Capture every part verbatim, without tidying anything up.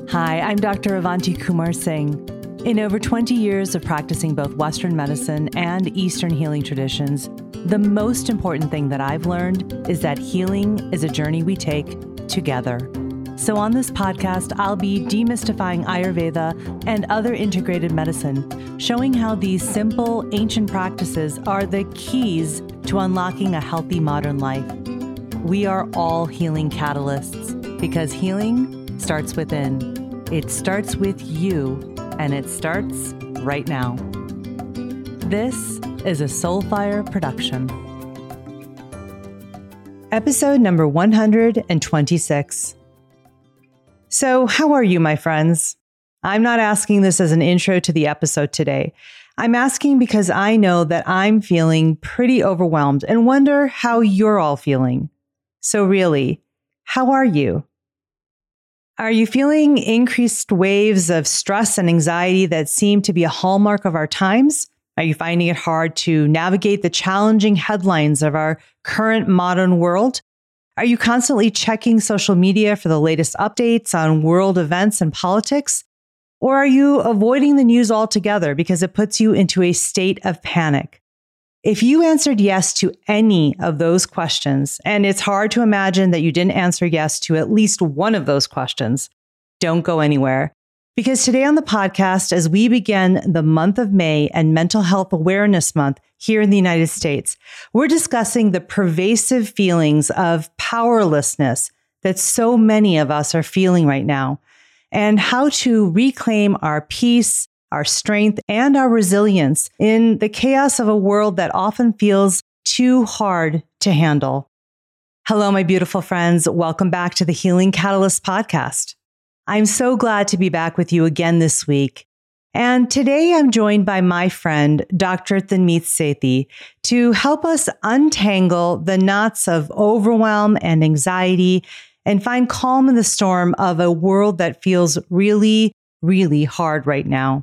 Hi, I'm Doctor Avanti Kumar Singh. In over twenty years of practicing both Western medicine and Eastern healing traditions, the most important thing that I've learned is that healing is a journey we take together. So on this podcast, I'll be demystifying Ayurveda and other integrated medicine, showing how these simple, ancient practices are the keys to unlocking a healthy modern life. We are all healing catalysts because healing starts within. It starts with you, and it starts right now. This is a Soulfire production. Episode number one hundred twenty-six. So, how are you, my friends? I'm not asking this as an intro to the episode today. I'm asking because I know that I'm feeling pretty overwhelmed and wonder how you're all feeling. So really, how are you? Are you feeling increased waves of stress and anxiety that seem to be a hallmark of our times? Are you finding it hard to navigate the challenging headlines of our current modern world? Are you constantly checking social media for the latest updates on world events and politics? Or are you avoiding the news altogether because it puts you into a state of panic? If you answered yes to any of those questions, and it's hard to imagine that you didn't answer yes to at least one of those questions, don't go anywhere. Because today on the podcast, as we begin the month of May and Mental Health Awareness Month here in the United States, we're discussing the pervasive feelings of powerlessness that so many of us are feeling right now, and how to reclaim our peace, our strength, and our resilience in the chaos of a world that often feels too hard to handle. Hello, my beautiful friends. Welcome back to the Healing Catalyst podcast. I'm so glad to be back with you again this week. And today I'm joined by my friend, Doctor Thanmeet Sethi, to help us untangle the knots of overwhelm and anxiety and find calm in the storm of a world that feels really, really hard right now.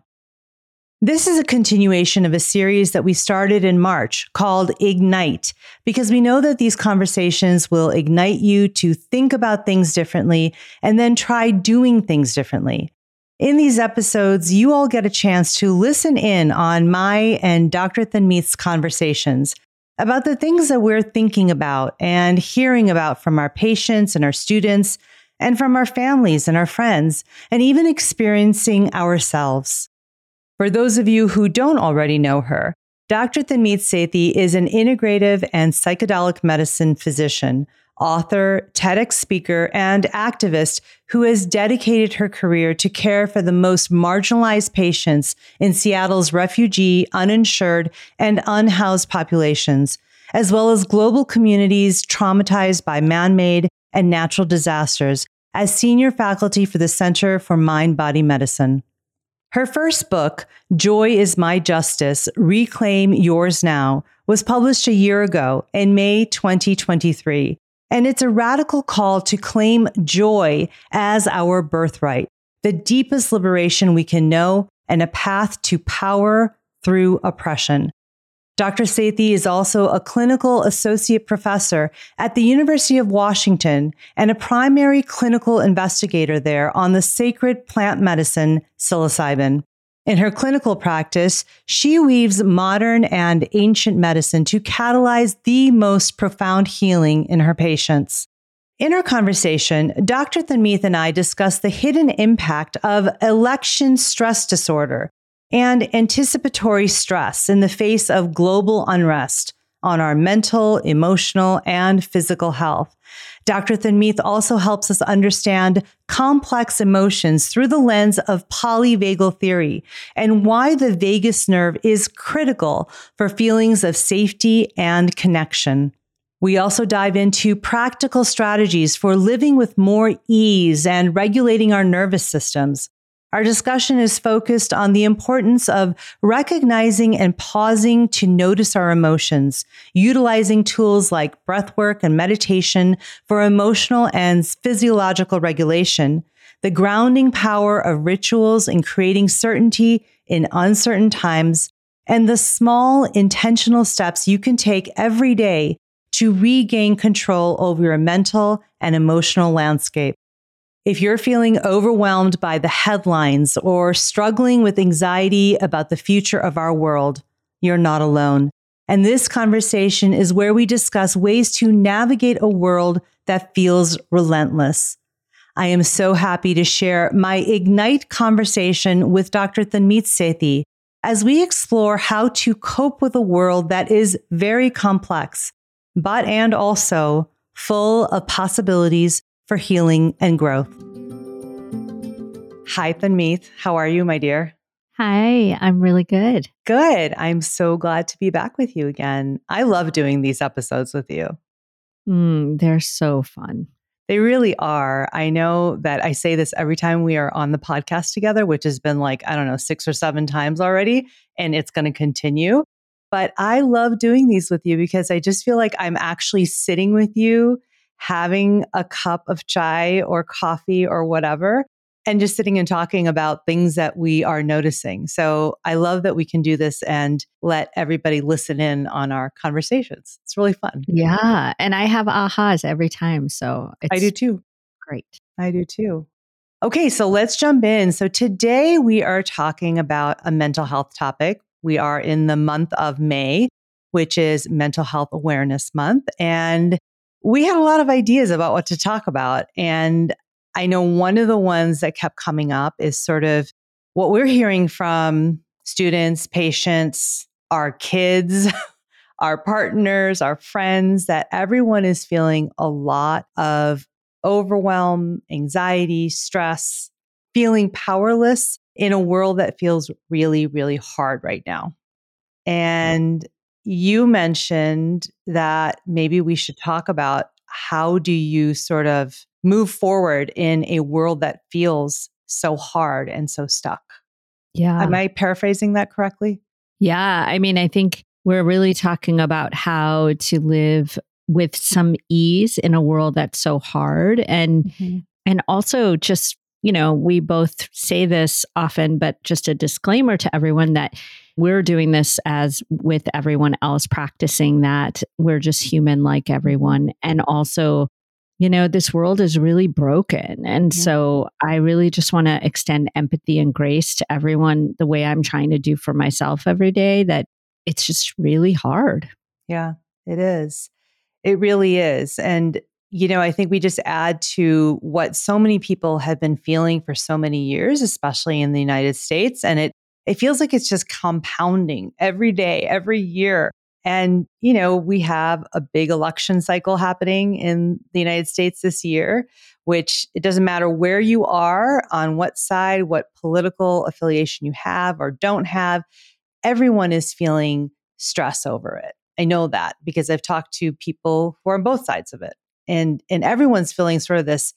This is a continuation of a series that we started in March called Ignite, because we know that these conversations will ignite you to think about things differently and then try doing things differently. In these episodes, you all get a chance to listen in on my and Doctor Thanmeet's conversations about the things that we're thinking about and hearing about from our patients and our students and from our families and our friends, and even experiencing ourselves. For those of you who don't already know her, Doctor Thanmeet Sethi is an integrative and psychedelic medicine physician, author, TEDx speaker, and activist who has dedicated her career to care for the most marginalized patients in Seattle's refugee, uninsured, and unhoused populations, as well as global communities traumatized by man-made and natural disasters, as senior faculty for the Center for Mind-Body Medicine. Her first book, Joy is My Justice, Reclaim Yours Now, was published a year ago in May twenty twenty-three, and it's a radical call to claim joy as our birthright, the deepest liberation we can know, and a path to power through oppression. Doctor Sethi is also a clinical associate professor at the University of Washington and a primary clinical investigator there on the sacred plant medicine psilocybin. In her clinical practice, she weaves modern and ancient medicine to catalyze the most profound healing in her patients. In our conversation, Doctor Thanmeet and I discussed the hidden impact of election stress disorder and anticipatory stress in the face of global unrest on our mental, emotional, and physical health. Doctor Thanmeet also helps us understand complex emotions through the lens of polyvagal theory and why the vagus nerve is critical for feelings of safety and connection. We also dive into practical strategies for living with more ease and regulating our nervous systems. Our discussion is focused on the importance of recognizing and pausing to notice our emotions, utilizing tools like breathwork and meditation for emotional and physiological regulation, the grounding power of rituals in creating certainty in uncertain times, and the small intentional steps you can take every day to regain control over your mental and emotional landscape. If you're feeling overwhelmed by the headlines or struggling with anxiety about the future of our world, you're not alone. And this conversation is where we discuss ways to navigate a world that feels relentless. I am so happy to share my Ignite conversation with Doctor Thanmeet Sethi as we explore how to cope with a world that is very complex, but and also full of possibilities for healing and growth. Hi, Thanmeet. How are you, my dear? Hi, I'm really good. Good. I'm so glad to be back with you again. I love doing these episodes with you. Mm, they're so fun. They really are. I know that I say this every time we are on the podcast together, which has been like, I don't know, six or seven times already, and it's going to continue. But I love doing these with you because I just feel like I'm actually sitting with you, having a cup of chai or coffee or whatever, and just sitting and talking about things that we are noticing. So I love that we can do this and let everybody listen in on our conversations. It's really fun. Yeah. And I have ahas every time. So it's I do too. great. I do too. Okay, so let's jump in. So today we are talking about a mental health topic. We are in the month of May, which is Mental Health Awareness Month. And we had a lot of ideas about what to talk about. And I know one of the ones that kept coming up is sort of what we're hearing from students, patients, our kids, our partners, our friends, that everyone is feeling a lot of overwhelm, anxiety, stress, feeling powerless in a world that feels really, really hard right now. And you mentioned that maybe we should talk about how do you sort of move forward in a world that feels so hard and so stuck. Yeah. Am I paraphrasing that correctly? Yeah. I mean, I think we're really talking about how to live with some ease in a world that's so hard. And mm-hmm. and also just, you know, we both say this often, but just a disclaimer to everyone that we're doing this as with everyone else, practicing that we're just human like everyone. And also, you know, this world is really broken. And mm-hmm. so I really just want to extend empathy and grace to everyone the way I'm trying to do for myself every day, that it's just really hard. Yeah, it is. It really is. And, you know, I think we just add to what so many people have been feeling for so many years, especially in the United States. And it, it feels like it's just compounding every day, every year. And, you know, we have a big election cycle happening in the United States this year, which it doesn't matter where you are, on what side, what political affiliation you have or don't have, everyone is feeling stress over it. I know that because I've talked to people who are on both sides of it. And, and everyone's feeling sort of this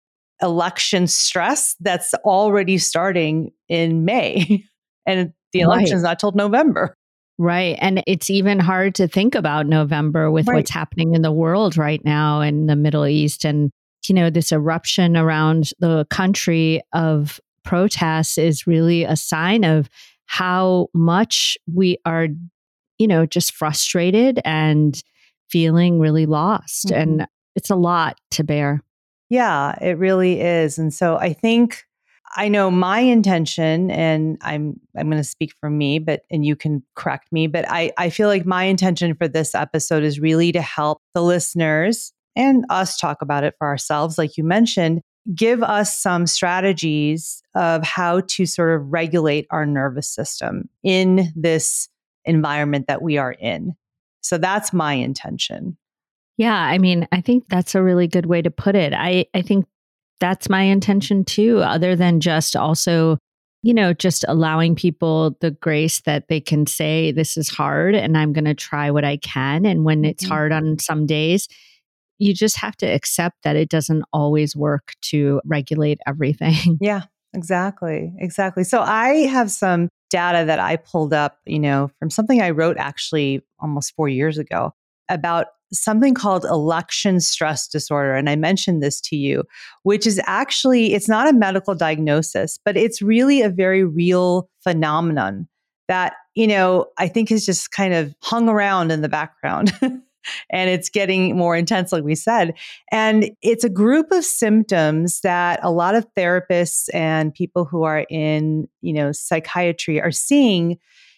election stress that's already starting in May. And the election's Right. not till November. Right. And it's even hard to think about November with Right. what's happening in the world right now in the Middle East. And, you know, this eruption around the country of protests is really a sign of how much we are, you know, just frustrated and feeling really lost. Mm-hmm. And it's a lot to bear. Yeah, it really is. And so I think I know my intention, and I'm I'm going to speak for me, but and you can correct me, but I, I feel like my intention for this episode is really to help the listeners and us talk about it for ourselves, like you mentioned, give us some strategies of how to sort of regulate our nervous system in this environment that we are in. So that's my intention. Yeah, I mean, I think that's a really good way to put it. I, I think that's my intention too, other than just also, you know, just allowing people the grace that they can say, this is hard and I'm going to try what I can. And when it's mm-hmm. hard on some days, you just have to accept that it doesn't always work to regulate everything. Yeah, exactly. Exactly. So I have some data that I pulled up, you know, from something I wrote actually almost four years ago about something called election stress disorder. And I mentioned this to you, which is actually, it's not a medical diagnosis, but it's really a very real phenomenon that, you know, I think has just kind of hung around in the background and it's getting more intense, like we said. And it's a group of symptoms that a lot of therapists and people who are in, you know, psychiatry are seeing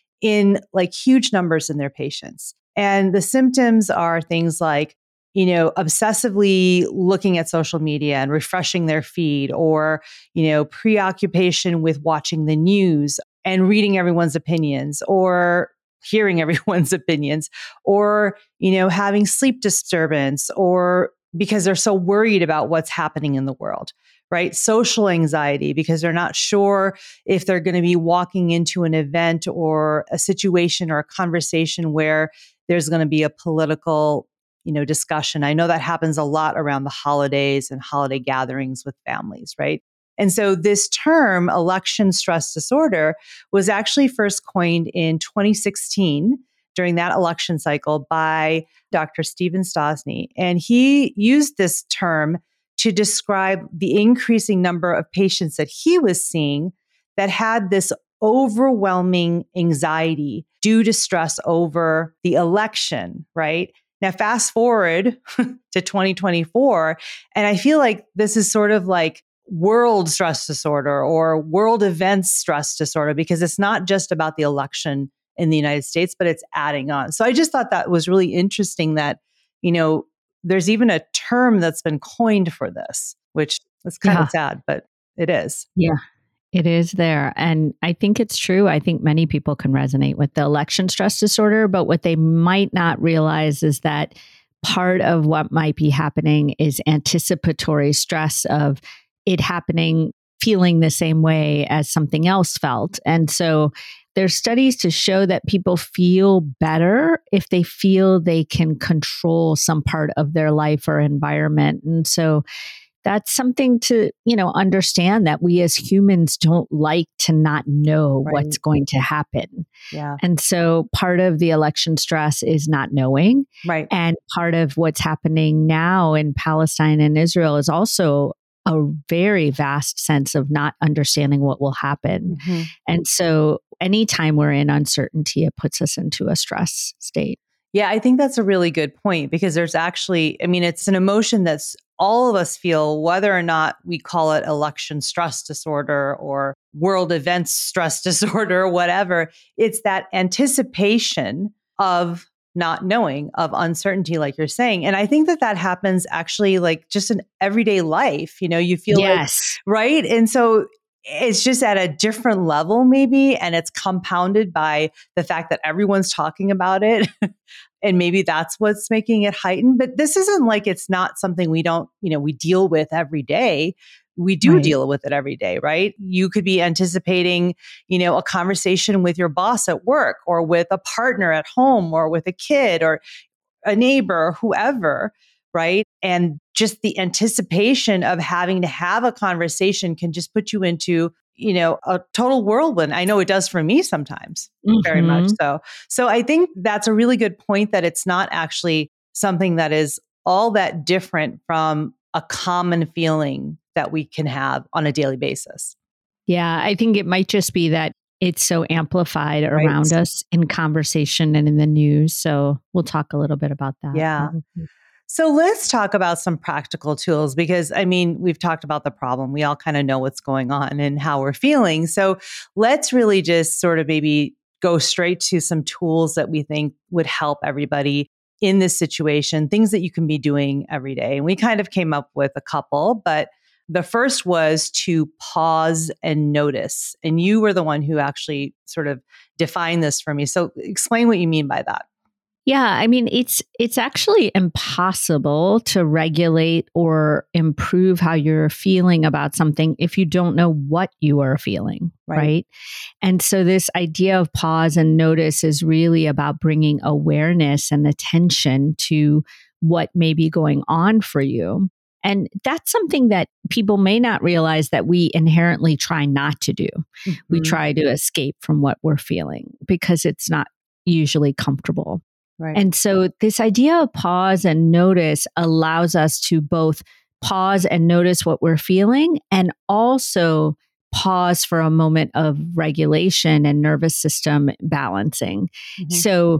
in like huge numbers in their patients. And the symptoms are things like, you know, obsessively looking at social media and refreshing their feed, or, you know, preoccupation with watching the news and reading everyone's opinions, or hearing everyone's opinions, or, you know, having sleep disturbance, or because they're so worried about what's happening in the world, right? Social anxiety, because they're not sure if they're going to be walking into an event or a situation or a conversation where there's going to be a political, you know, discussion. I know that happens a lot around the holidays and holiday gatherings with families, right? And so this term, election stress disorder, was actually first coined in twenty sixteen during that election cycle by Doctor Stephen Stosny. And he used this term to describe the increasing number of patients that he was seeing that had this overwhelming anxiety due to stress over the election, right? Now, fast forward to twenty twenty-four, and I feel like this is sort of like world stress disorder or world events stress disorder, because it's not just about the election in the United States, but it's adding on. So I just thought that was really interesting that, you know, there's even a term that's been coined for this, which is kind Yeah. of sad, but it is. Yeah, it is there. And I think it's true. I think many people can resonate with the election stress disorder, but what they might not realize is that part of what might be happening is anticipatory stress of it happening, feeling the same way as something else felt. And so there's studies to show that people feel better if they feel they can control some part of their life or environment. And so that's something to, you know, understand, that we as humans don't like to not know Right. what's going to happen. Yeah. And so part of the election stress is not knowing. Right. And part of what's happening now in Palestine and Israel is also a very vast sense of not understanding what will happen. Mm-hmm. And so anytime we're in uncertainty, it puts us into a stress state. Yeah, I think that's a really good point, because there's actually, I mean, it's an emotion that's all of us feel, whether or not we call it election stress disorder or world events stress disorder or whatever. It's that anticipation of not knowing, of uncertainty, like you're saying. And I think that that happens actually like just in everyday life. You know, you feel Yes. like, right? And so it's just at a different level maybe, and it's compounded by the fact that everyone's talking about it. And maybe that's what's making it heightened. But this isn't like it's not something we don't, you know, we deal with every day. We do Right. deal with it every day, right? You could be anticipating, you know, a conversation with your boss at work, or with a partner at home, or with a kid or a neighbor or whoever, right? And just the anticipation of having to have a conversation can just put you into, you know, a total whirlwind. I know it does for me sometimes, mm-hmm. very much so. So I think that's a really good point, that it's not actually something that is all that different from a common feeling that we can have on a daily basis. Yeah, I think it might just be that it's so amplified Right. around us in conversation and in the news. So we'll talk a little bit about that. Yeah. Mm-hmm. So let's talk about some practical tools, because I mean, we've talked about the problem. We all kind of know what's going on and how we're feeling. So let's really just sort of maybe go straight to some tools that we think would help everybody in this situation, things that you can be doing every day. And we kind of came up with a couple, but the first was to pause and notice. And you were the one who actually sort of defined this for me. So explain what you mean by that. Yeah, I mean, it's it's actually impossible to regulate or improve how you're feeling about something if you don't know what you are feeling, right? right? And so this idea of pause and notice is really about bringing awareness and attention to what may be going on for you. And that's something that people may not realize that we inherently try not to do. Mm-hmm. We try to escape from what we're feeling because it's not usually comfortable. Right. And so this idea of pause and notice allows us to both pause and notice what we're feeling, and also pause for a moment of regulation and nervous system balancing. Mm-hmm. So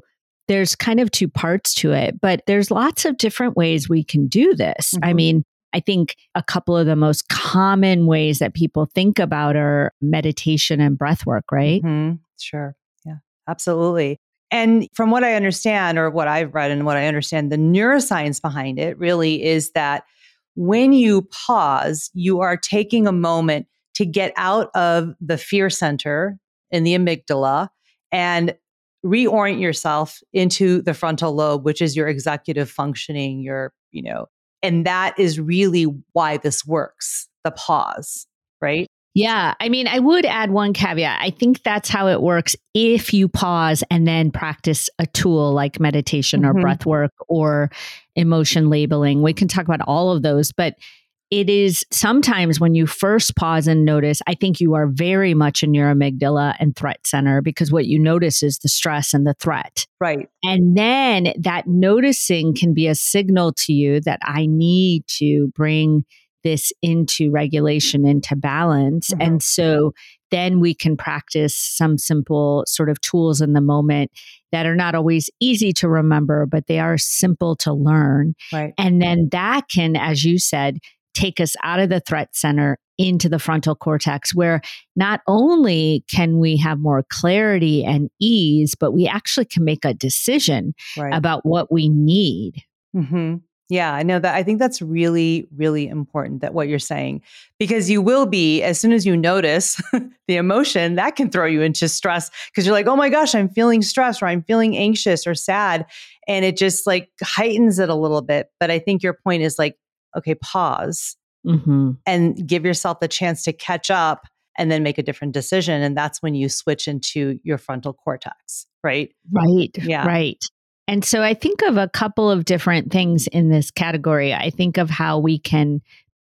there's kind of two parts to it, but there's lots of different ways we can do this. Mm-hmm. I mean, I think a couple of the most common ways that people think about are meditation and breath work, right? Mm-hmm. Sure. Yeah, absolutely. And from what I understand, or what I've read and what I understand, the neuroscience behind it really is that when you pause, you are taking a moment to get out of the fear center in the amygdala and reorient yourself into the frontal lobe, which is your executive functioning, your, you know, and that is really why this works, the pause, right? Yeah. I mean, I would add one caveat. I think that's how it works if you pause and then practice a tool like meditation mm-hmm. or breath work or emotion labeling. We can talk about all of those, but it is sometimes when you first pause and notice, I think you are very much in your amygdala and threat center because what you notice is the stress and the threat. Right. And then that noticing can be a signal to you that I need to bring this into regulation, into balance. Mm-hmm. And so then we can practice some simple sort of tools in the moment that are not always easy to remember, but they are simple to learn. Right. And then that can, as you said, take us out of the threat center into the frontal cortex, where not only can we have more clarity and ease, but we actually can make a decision right. about what we need. Mm-hmm. Yeah, I know that. I think that's really, really important that what you're saying, because you will be, as soon as you notice the emotion, that can throw you into stress because you're like, oh my gosh, I'm feeling stressed or I'm feeling anxious or sad. And it just like heightens it a little bit. But I think your point is like, okay, pause mm-hmm. and give yourself the chance to catch up and then make a different decision. And that's when you switch into your frontal cortex, right? Right. Yeah. Right. And so I think of a couple of different things in this category. I think of how we can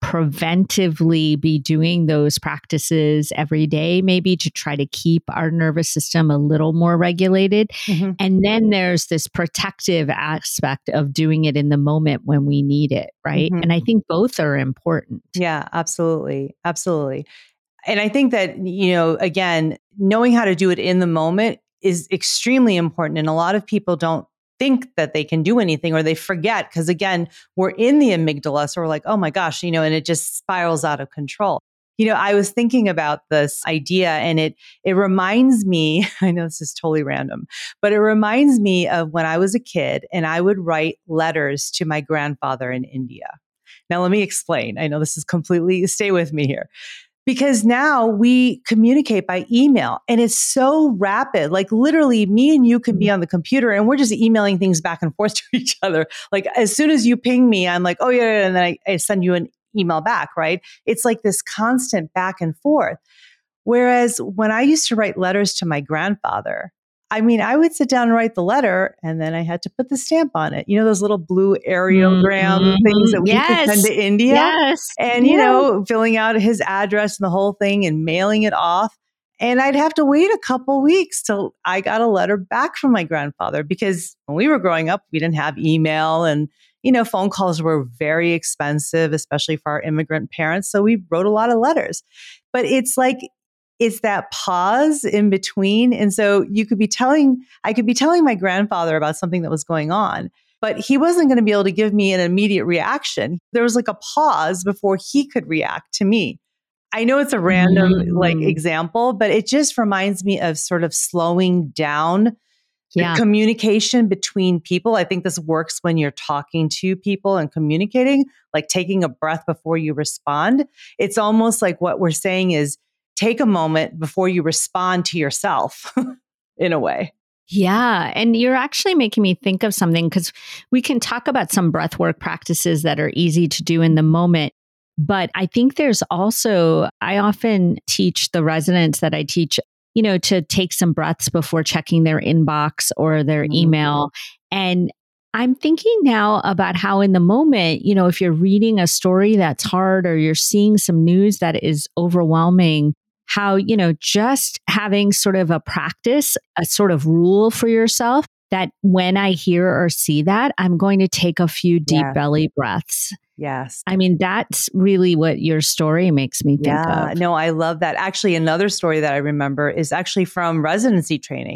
preventively be doing those practices every day, maybe to try to keep our nervous system a little more regulated. Mm-hmm. And then there's this protective aspect of doing it in the moment when we need it, right? Mm-hmm. And I think both are important. Yeah, absolutely. Absolutely. And I think that, you know, again, knowing how to do it in the moment is extremely important. And a lot of people don't think that they can do anything, or they forget because, again, we're in the amygdala. So we're like, oh my gosh, you know, and it just spirals out of control. You know, I was thinking about this idea and it it reminds me, I know this is totally random, but it reminds me of when I was a kid and I would write letters to my grandfather in India. Now, let me explain. I know this is completely, stay with me here. Because now we communicate by email and it's so rapid. Like literally me and you can be on the computer and we're just emailing things back and forth to each other. Like as soon as you ping me, I'm like, oh yeah, yeah, and then I, I send you an email back, right? It's like this constant back and forth. Whereas when I used to write letters to my grandfather, I mean, I would sit down and write the letter and then I had to put the stamp on it. You know, those little blue aerogram mm-hmm. things that we yes. could send to India. Yes. And, you yeah. know, filling out his address and the whole thing and mailing it off. And I'd have to wait a couple weeks till I got a letter back from my grandfather because when we were growing up, we didn't have email and, you know, phone calls were very expensive, especially for our immigrant parents. So we wrote a lot of letters. But it's like, it's that pause in between. And so you could be telling, I could be telling my grandfather about something that was going on, but he wasn't going to be able to give me an immediate reaction. There was like a pause before he could react to me. I know it's a random mm-hmm. like example, but it just reminds me of sort of slowing down yeah. the communication between people. I think this works when you're talking to people and communicating, like taking a breath before you respond. It's almost like what we're saying is, take a moment before you respond to yourself in a way. Yeah. And you're actually making me think of something because we can talk about some breathwork practices that are easy to do in the moment. But I think there's also, I often teach the residents that I teach, you know, to take some breaths before checking their inbox or their mm-hmm. email. And I'm thinking now about how in the moment, you know, if you're reading a story that's hard or you're seeing some news that is overwhelming, how, you know, just having sort of a practice, a sort of rule for yourself that when I hear or see that, I'm going to take a few deep yeah. belly breaths. Yes. I mean, that's really what your story makes me think yeah. of. No, I love that. Actually, another story that I remember is actually from residency training.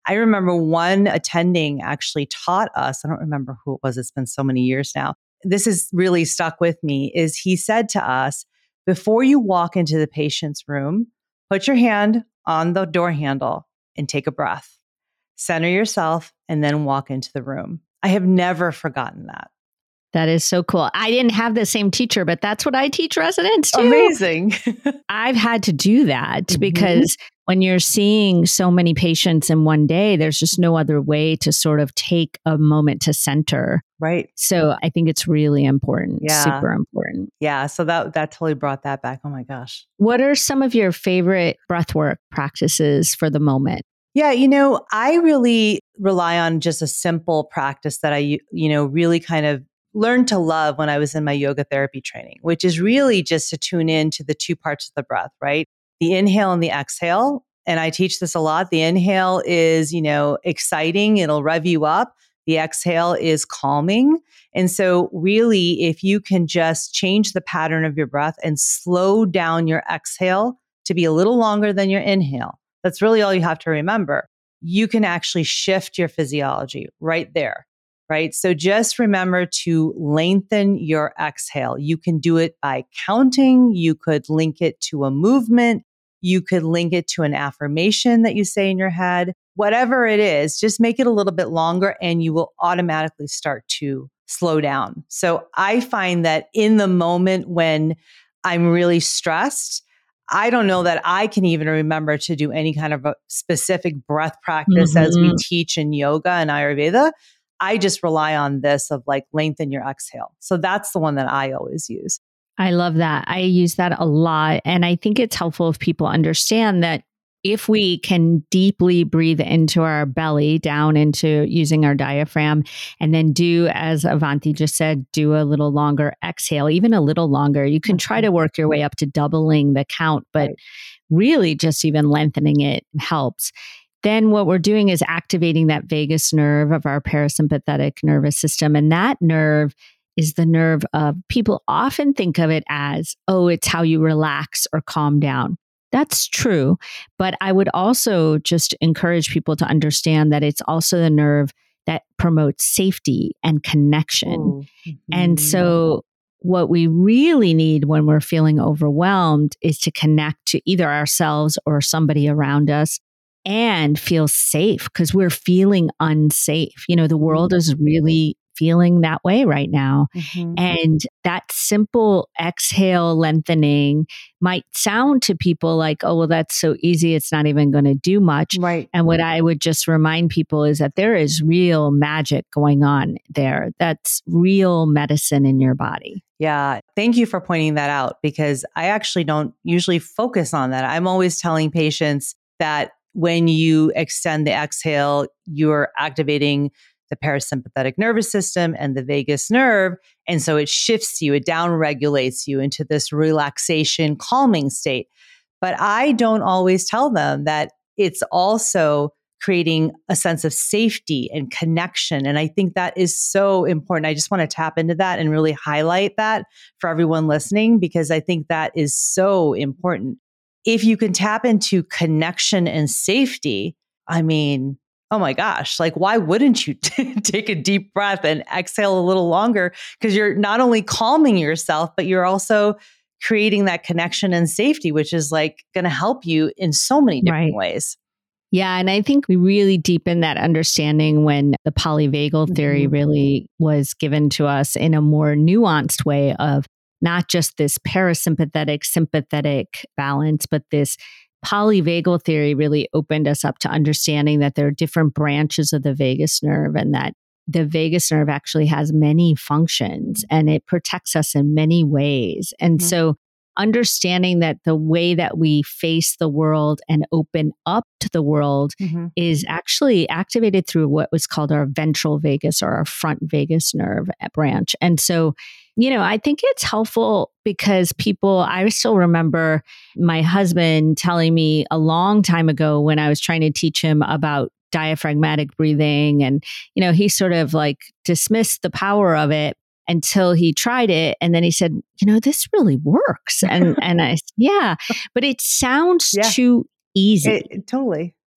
I remember one attending actually taught us, I don't remember who it was, it's been so many years now. This has really stuck with me, is he said to us, before you walk into the patient's room, put your hand on the door handle and take a breath. Center yourself and then walk into the room. I have never forgotten that. That is so cool. I didn't have the same teacher, but that's what I teach residents too. Amazing. I've had to do that mm-hmm. because when you're seeing so many patients in one day, there's just no other way to sort of take a moment to center. Right. So I think it's really important, yeah. super important. Yeah. So that, that totally brought that back. Oh my gosh. What are some of your favorite breathwork practices for the moment? Yeah, you know, I really rely on just a simple practice that I, you know, really kind of learned to love when I was in my yoga therapy training, which is really just to tune in to the two parts of the breath, right? The inhale and the exhale. And I teach this a lot. The inhale is, you know, exciting. It'll rev you up. The exhale is calming. And so really, if you can just change the pattern of your breath and slow down your exhale to be a little longer than your inhale, that's really all you have to remember. You can actually shift your physiology right there, right? So just remember to lengthen your exhale. You can do it by counting. You could link it to a movement. You could link it to an affirmation that you say in your head. Whatever it is, just make it a little bit longer and you will automatically start to slow down. So I find that in the moment when I'm really stressed, I don't know that I can even remember to do any kind of a specific breath practice mm-hmm. as we teach in yoga and Ayurveda. I just rely on this of like lengthen your exhale. So that's the one that I always use. I love that. I use that a lot. And I think it's helpful if people understand that if we can deeply breathe into our belly, down into using our diaphragm, and then do, as Avanti just said, do a little longer exhale, even a little longer, you can try to work your way up to doubling the count, but really just even lengthening it helps. Then what we're doing is activating that vagus nerve of our parasympathetic nervous system. And that nerve is the nerve of, people often think of it as, oh, it's how you relax or calm down. That's true. But I would also just encourage people to understand that it's also the nerve that promotes safety and connection. Oh, mm-hmm. And so what we really need when we're feeling overwhelmed is to connect to either ourselves or somebody around us and feel safe, because we're feeling unsafe. You know, the world is really feeling that way right now. Mm-hmm. And that simple exhale lengthening might sound to people like, oh, well, that's so easy. It's not even going to do much. Right. And what I would just remind people is that there is real magic going on there. That's real medicine in your body. Yeah. Thank you for pointing that out, because I actually don't usually focus on that. I'm always telling patients that when you extend the exhale, you're activating the parasympathetic nervous system and the vagus nerve. And so it shifts you, it down regulates you into this relaxation, calming state. But I don't always tell them that it's also creating a sense of safety and connection. And I think that is so important. I just want to tap into that and really highlight that for everyone listening, because I think that is so important. If you can tap into connection and safety, I mean, oh my gosh, like, why wouldn't you t- take a deep breath and exhale a little longer? Because you're not only calming yourself, but you're also creating that connection and safety, which is like going to help you in so many different right. ways. Yeah. And I think we really deepened that understanding when the polyvagal theory mm-hmm. really was given to us in a more nuanced way of not just this parasympathetic, sympathetic balance, but this polyvagal theory really opened us up to understanding that there are different branches of the vagus nerve, and that the vagus nerve actually has many functions and it protects us in many ways. And mm-hmm. so understanding that the way that we face the world and open up to the world mm-hmm. is actually activated through what was called our ventral vagus, or our front vagus nerve branch. And so, you know, I think it's helpful because people, I still remember my husband telling me a long time ago when I was trying to teach him about diaphragmatic breathing, and, you know, he sort of like dismissed the power of it until he tried it. And then he said, you know, this really works. And and I, yeah, but it sounds yeah. too easy. It, totally.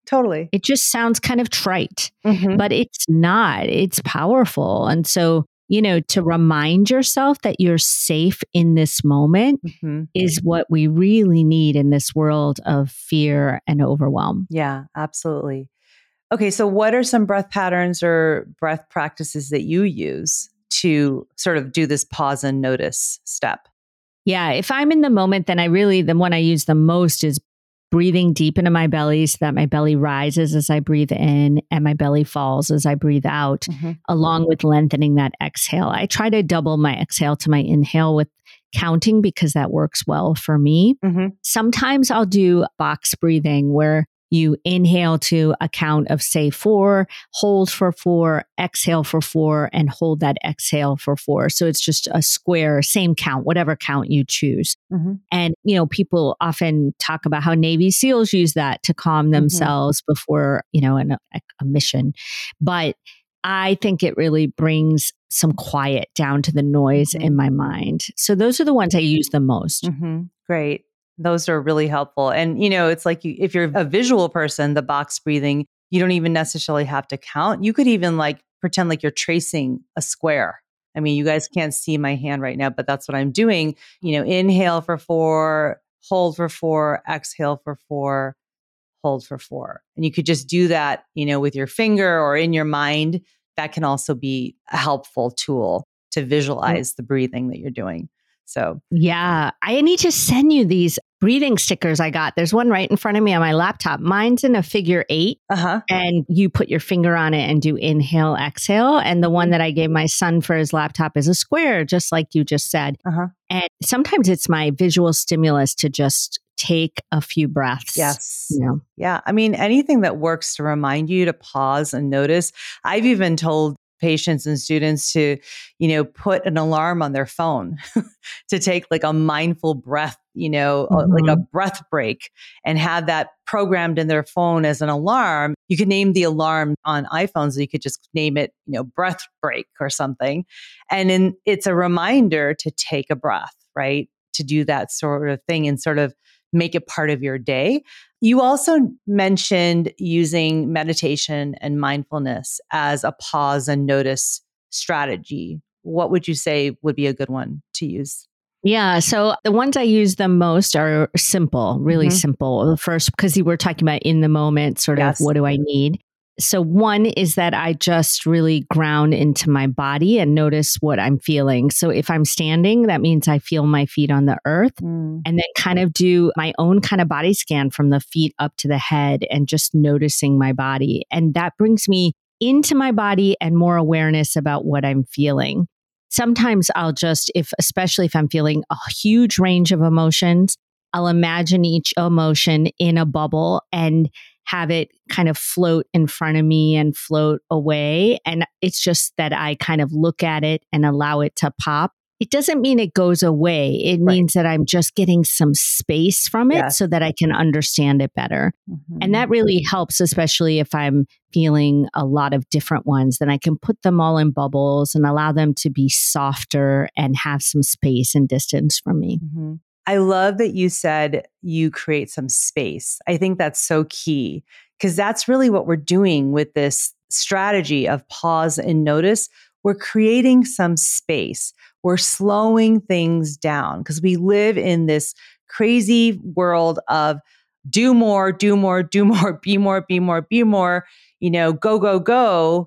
Totally. It just sounds kind of trite, mm-hmm. but it's not. It's powerful. And so, you know, to remind yourself that you're safe in this moment mm-hmm. is what we really need in this world of fear and overwhelm. Yeah, absolutely. Okay, so what are some breath patterns or breath practices that you use to sort of do this pause and notice step? Yeah, if I'm in the moment, then I really, the one I use the most is breathing deep into my belly so that my belly rises as I breathe in and my belly falls as I breathe out, mm-hmm. along with lengthening that exhale. I try to double my exhale to my inhale with counting because that works well for me. Mm-hmm. Sometimes I'll do box breathing where you inhale to a count of, say, four, hold for four, exhale for four, and hold that exhale for four. So it's just a square, same count, whatever count you choose. Mm-hmm. And, you know, people often talk about how Navy SEALs use that to calm themselves mm-hmm. before, you know, an, a, a mission. But I think it really brings some quiet down to the noise mm-hmm. in my mind. So those are the ones I use the most. Mm-hmm. Great. Those are really helpful. And, you know, it's like you, if you're a visual person, the box breathing, you don't even necessarily have to count. You could even like pretend like you're tracing a square. I mean, you guys can't see my hand right now, but that's what I'm doing. You know, inhale for four, hold for four, exhale for four, hold for four. And you could just do that, you know, with your finger or in your mind. That can also be a helpful tool to visualize the breathing that you're doing. So, yeah, I need to send you these breathing stickers I got. There's one right in front of me on my laptop. Mine's in a figure eight, uh-huh. and you put your finger on it and do inhale, exhale. And the one that I gave my son for his laptop is a square, just like you just said. Uh-huh. And sometimes it's my visual stimulus to just take a few breaths. Yes. You know? Yeah. I mean, anything that works to remind you to pause and notice. I've even told patients and students to, you know, put an alarm on their phone to take like a mindful breath, you know, mm-hmm. like a breath break, and have that programmed in their phone as an alarm. You could name the alarm on iPhones. So you could just name it, you know, breath break or something. And then it's a reminder to take a breath, right? To do that sort of thing and sort of make it part of your day. You also mentioned using meditation and mindfulness as a pause and notice strategy. What would you say would be a good one to use? Yeah. So the ones I use the most are simple, really mm-hmm. simple. The first, because you were talking about in the moment, sort yes. of what do I need? So one is that I just really ground into my body and notice what I'm feeling. So if I'm standing, that means I feel my feet on the earth mm. and then kind of do my own kind of body scan from the feet up to the head and just noticing my body. And that brings me into my body and more awareness about what I'm feeling. Sometimes I'll just, if especially if I'm feeling a huge range of emotions, I'll imagine each emotion in a bubble and have it kind of float in front of me and float away. And it's just that I kind of look at it and allow it to pop. It doesn't mean it goes away. It right. means that I'm just getting some space from it yes. so that I can understand it better. Mm-hmm. And that really helps, especially if I'm feeling a lot of different ones. Then I can put them all in bubbles and allow them to be softer and have some space and distance from me. Mm-hmm. I love that you said you create some space. I think that's so key because that's really what we're doing with this strategy of pause and notice. We're creating some space. We're slowing things down because we live in this crazy world of do more, do more, do more, be more, be more, be more, you know, go, go, go.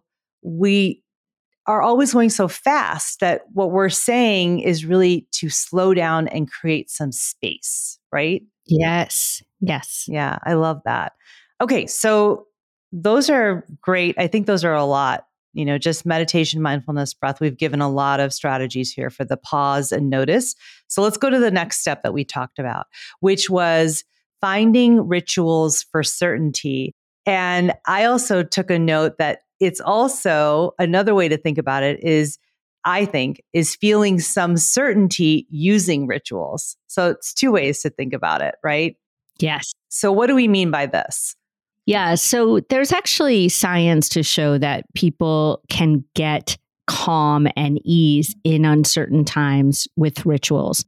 We are always going so fast that what we're saying is really to slow down and create some space, right? Yes. Yes. Yeah, I love that. Okay, so those are great. I think those are a lot, you know, just meditation, mindfulness, breath. We've given a lot of strategies here for the pause and notice. So let's go to the next step that we talked about, which was finding rituals for certainty. And I also took a note that it's also another way to think about it is, I think, is feeling some certainty using rituals. So it's two ways to think about it, right? Yes. So what do we mean by this? Yeah. So there's actually science to show that people can get calm and ease in uncertain times with rituals.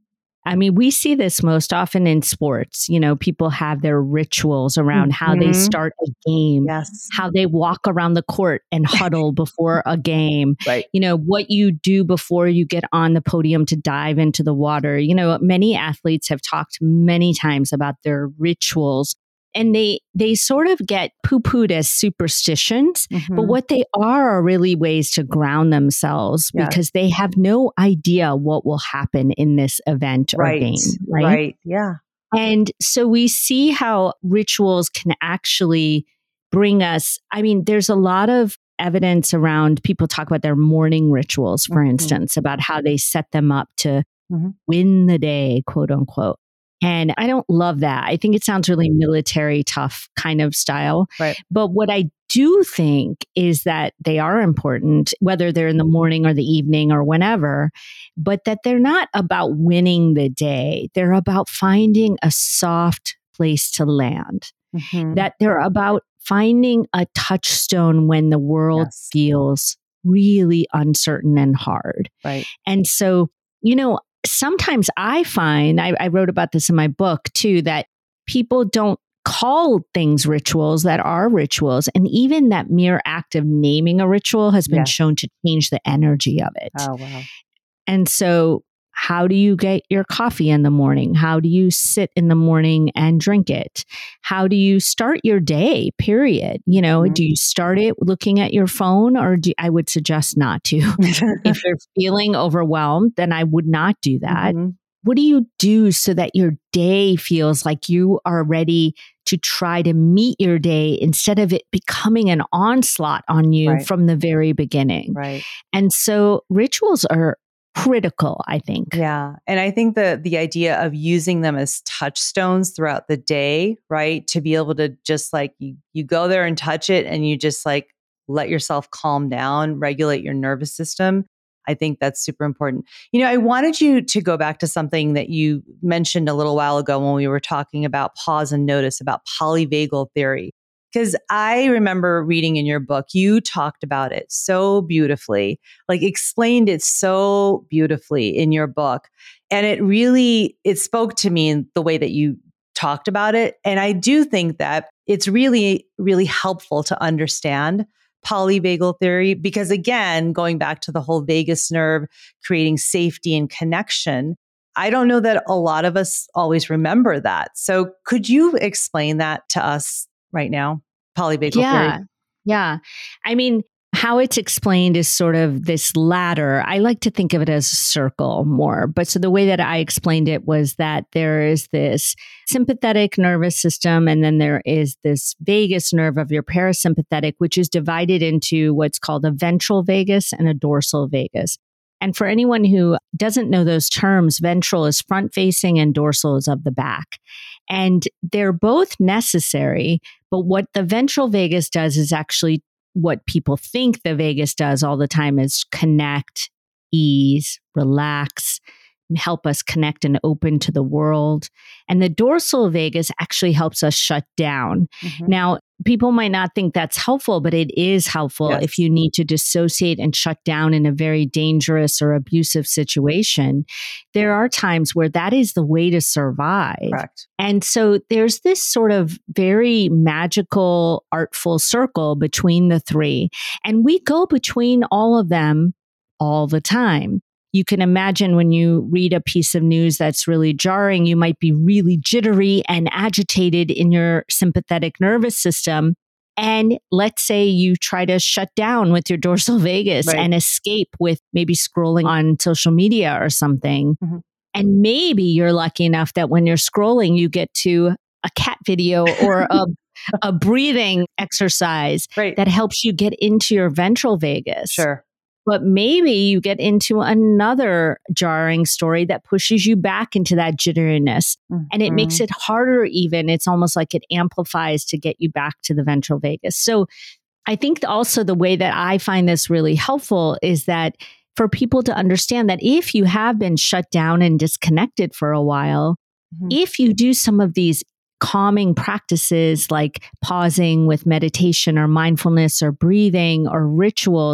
I mean, we see this most often in sports. You know, people have their rituals around mm-hmm. how they start a game, yes. how they walk around the court and huddle before a game, right. you know, what you do before you get on the podium to dive into the water. You know, many athletes have talked many times about their rituals. And they they sort of get poo-pooed as superstitions, mm-hmm. but what they are are really ways to ground themselves yes. because they have no idea what will happen in this event right. or game. Right? Right. Yeah. And so we see how rituals can actually bring us. I mean, there's a lot of evidence around people talk about their morning rituals, for mm-hmm. instance, about how they set them up to mm-hmm. win the day, quote unquote. And I don't love that. I think it sounds really military tough kind of style. Right. But what I do think is that they are important, whether they're in the morning or the evening or whenever, but that they're not about winning the day. They're about finding a soft place to land, mm-hmm. that they're about finding a touchstone when the world yes. feels really uncertain and hard. Right. And so, you know, sometimes I find, I, I wrote about this in my book too, that people don't call things rituals that are rituals. And even that mere act of naming a ritual has been yes. shown to change the energy of it. Oh, wow. And so how do you get your coffee in the morning? How do you sit in the morning and drink it? How do you start your day, period? You know, mm-hmm. do you start it looking at your phone, or do, I would suggest not to. If you're feeling overwhelmed, then I would not do that. Mm-hmm. What do you do so that your day feels like you are ready to try to meet your day instead of it becoming an onslaught on you right. from the very beginning? Right. And so rituals are critical, I think. Yeah. And I think the the idea of using them as touchstones throughout the day, right? To be able to just like you you go there and touch it and you just like let yourself calm down, regulate your nervous system. I think that's super important. You know, I wanted you to go back to something that you mentioned a little while ago when we were talking about pause and notice, about polyvagal theory. Because I remember reading in your book, you talked about it so beautifully, like explained it so beautifully in your book. And it really, it spoke to me in the way that you talked about it. And I do think that it's really, really helpful to understand polyvagal theory, because again, going back to the whole vagus nerve, creating safety and connection, I don't know that a lot of us always remember that. So could you explain that to us right now? Polyvagal yeah, theory. Yeah. I mean, how it's explained is sort of this ladder. I like to think of it as a circle more. But so the way that I explained it was that there is this sympathetic nervous system, and then there is this vagus nerve of your parasympathetic, which is divided into what's called a ventral vagus and a dorsal vagus. And for anyone who doesn't know those terms, ventral is front facing and dorsal is of the back. And they're both necessary. But what the ventral vagus does is actually what people think the vagus does all the time is connect, ease, relax, help us connect and open to the world. And the dorsal vagus actually helps us shut down. Mm-hmm. Now, people might not think that's helpful, but it is helpful yes. if you need to dissociate and shut down in a very dangerous or abusive situation. There are times where that is the way to survive. Correct. And so there's this sort of very magical, artful circle between the three. And we go between all of them all the time. You can imagine when you read a piece of news that's really jarring, you might be really jittery and agitated in your sympathetic nervous system. And let's say you try to shut down with your dorsal vagus right. and escape with maybe scrolling on social media or something. Mm-hmm. And maybe you're lucky enough that when you're scrolling, you get to a cat video or a, a breathing exercise right. that helps you get into your ventral vagus. Sure. But maybe you get into another jarring story that pushes you back into that jitteriness. Mm-hmm. And it makes it harder even. It's almost like it amplifies to get you back to the ventral vagus. So I think also the way that I find this really helpful is that for people to understand that if you have been shut down and disconnected for a while, mm-hmm. if you do some of these calming practices like pausing with meditation or mindfulness or breathing or rituals,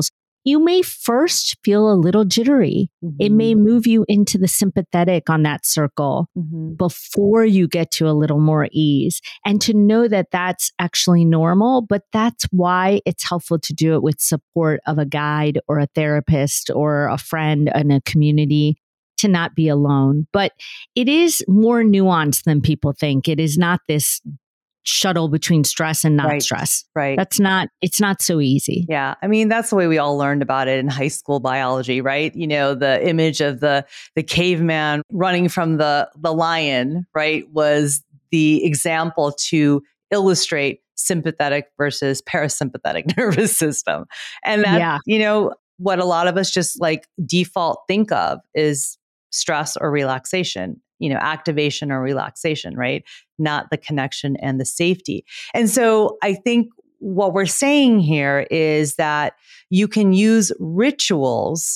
you may first feel a little jittery. Mm-hmm. It may move you into the sympathetic on that circle mm-hmm. before you get to a little more ease. And to know that that's actually normal, but that's why it's helpful to do it with support of a guide or a therapist or a friend in a community, to not be alone. But it is more nuanced than people think. It is not this shuttle between stress and not right, stress. Right. That's not, it's not so easy. Yeah. I mean, that's the way we all learned about it in high school biology, right? You know, the image of the, the caveman running from the, the lion, right, was the example to illustrate sympathetic versus parasympathetic nervous system. And that, yeah. you know, what a lot of us just like default think of is stress or relaxation, you know, activation or relaxation, right? Not the connection and the safety. And so I think what we're saying here is that you can use rituals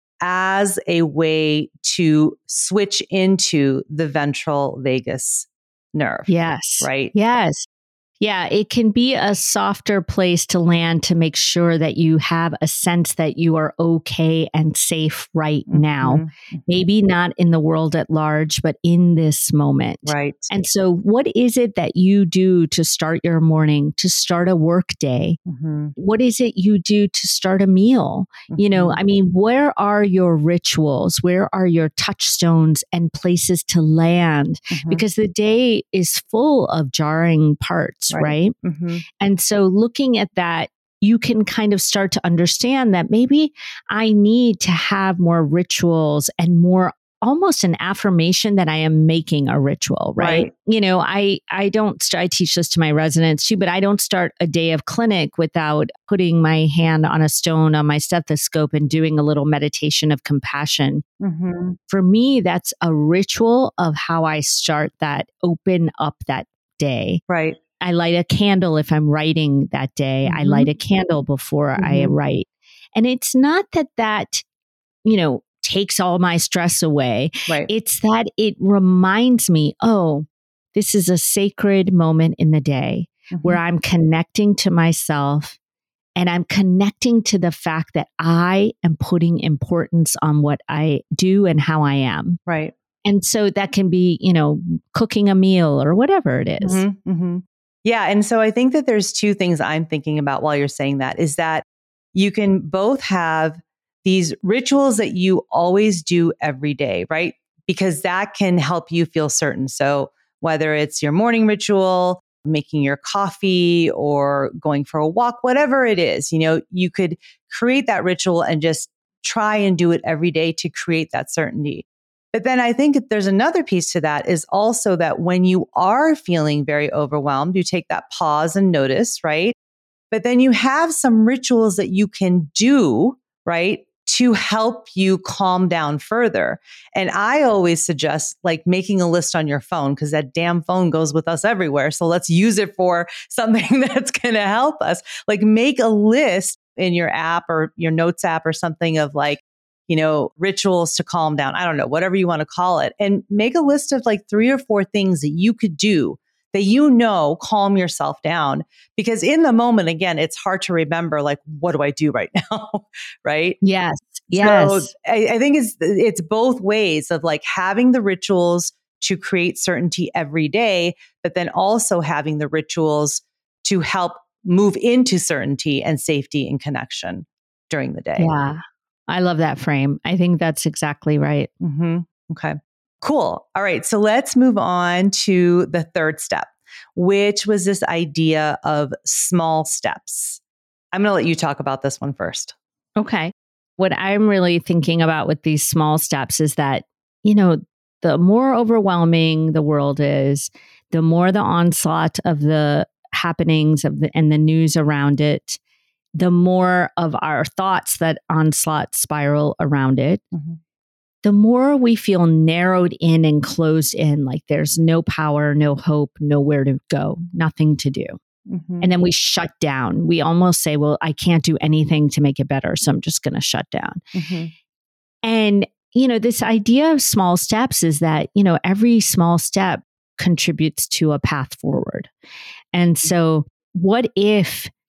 as a way to switch into the ventral vagus nerve. Yes. Right? Yes. Yeah, it can be a softer place to land to make sure that you have a sense that you are okay and safe right now. Mm-hmm. Maybe not in the world at large, but in this moment. Right. And so what is it that you do to start your morning, to start a work day? Mm-hmm. What is it you do to start a meal? Mm-hmm. You know, I mean, where are your rituals? Where are your touchstones and places to land? Mm-hmm. Because the day is full of jarring parts. Right. right? Mm-hmm. And so looking at that, you can kind of start to understand that maybe I need to have more rituals and more almost an affirmation that I am making a ritual, right? right. You know, I, I don't, st- I teach this to my residents too, but I don't start a day of clinic without putting my hand on a stone on my stethoscope and doing a little meditation of compassion. Mm-hmm. For me, that's a ritual of how I start that, open up that day. Right. I light a candle if I'm writing that day. Mm-hmm. I light a candle before mm-hmm. I write. And it's not that that, you know, takes all my stress away. Right. It's that it reminds me, oh, this is a sacred moment in the day mm-hmm. where I'm connecting to myself and I'm connecting to the fact that I am putting importance on what I do and how I am. Right. And so that can be, you know, cooking a meal or whatever it is. Mm-hmm. Mm-hmm. Yeah. And so I think that there's two things I'm thinking about while you're saying that, is that you can both have these rituals that you always do every day, right? Because that can help you feel certain. So whether it's your morning ritual, making your coffee, or going for a walk, whatever it is, you know, you could create that ritual and just try and do it every day to create that certainty. But then I think there's another piece to that, is also that when you are feeling very overwhelmed, you take that pause and notice, right? But then you have some rituals that you can do, right, to help you calm down further. And I always suggest like making a list on your phone, because that damn phone goes with us everywhere. So let's use it for something that's going to help us. Like make a list in your app or your notes app or something of like, you know, rituals to calm down. I don't know, whatever you want to call it. And make a list of like three or four things that you could do that, you know, calm yourself down. Because in the moment, again, it's hard to remember, like, what do I do right now? Right? Yes. Yes. So I, I think it's, it's both ways of like having the rituals to create certainty every day, but then also having the rituals to help move into certainty and safety and connection during the day. Yeah. I love that frame. I think that's exactly right. Mm-hmm. Okay, cool. All right. So let's move on to the third step, which was this idea of small steps. I'm going to let you talk about this one first. Okay. What I'm really thinking about with these small steps is that, you know, the more overwhelming the world is, the more the onslaught of the happenings of the, and the news around it, the more of our thoughts that onslaught spiral around it, mm-hmm. the more we feel narrowed in and closed in, like there's no power, no hope, nowhere to go, nothing to do. Mm-hmm. And then we shut down. We almost say, well, I can't do anything to make it better, so I'm just going to shut down. Mm-hmm. And, you know, this idea of small steps is that, you know, every small step contributes to a path forward. And so what if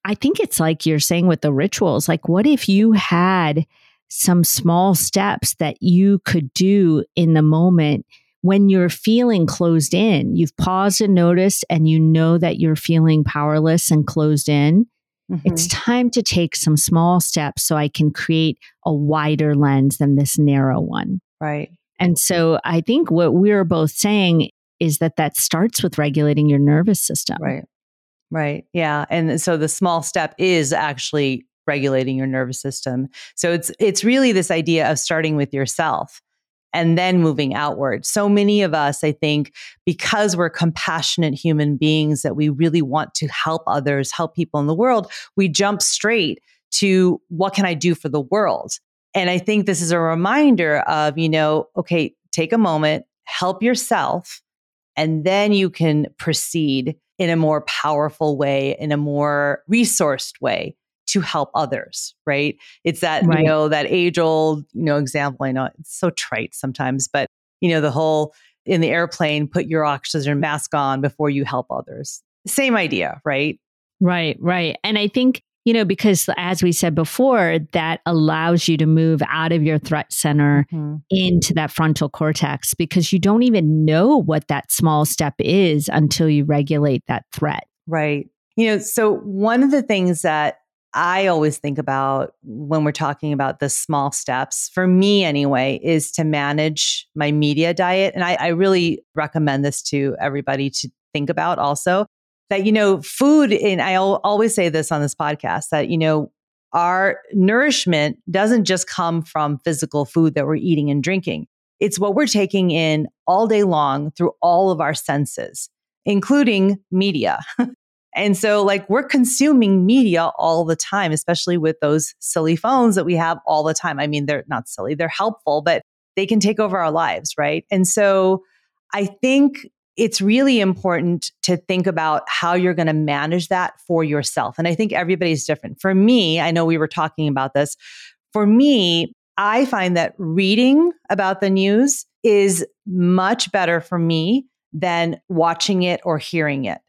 I think it's like you're saying with the rituals, like what if you had some small steps that you could do in the moment when you're feeling closed in? You've paused and noticed, and you know that you're feeling powerless and closed in. Mm-hmm. It's time to take some small steps so I can create a wider lens than this narrow one. Right. And so I think what we're both saying is that that starts with regulating your nervous system. Right. Right. Yeah. And so the small step is actually regulating your nervous system. So it's it's really this idea of starting with yourself and then moving outward. So many of us, I think, because we're compassionate human beings that we really want to help others, help people in the world, we jump straight to what can I do for the world? And I think this is a reminder of, you know, okay, take a moment, help yourself, and then you can proceed in a more powerful way, in a more resourced way to help others, right? It's that, right. you know, that age old, you know, example. I know it's so trite sometimes, but, you know, the whole in the airplane, put your oxygen mask on before you help others. Same idea, right? Right, right. And I think, you know, because as we said before, that allows you to move out of your threat center mm-hmm. into that frontal cortex, because you don't even know what that small step is until you regulate that threat. Right. You know, so one of the things that I always think about when we're talking about the small steps, for me anyway, is to manage my media diet. And I, I really recommend this to everybody to think about also. That, you know, food, and I always say this on this podcast, that, you know, our nourishment doesn't just come from physical food that we're eating and drinking. It's what we're taking in all day long through all of our senses, including media. And so like we're consuming media all the time, especially with those silly phones that we have all the time. I mean, they're not silly, they're helpful, but they can take over our lives, right? And so I think it's really important to think about how you're going to manage that for yourself. And I think everybody's different. For me, I know we were talking about this. For me, I find that reading about the news is much better for me than watching it or hearing it.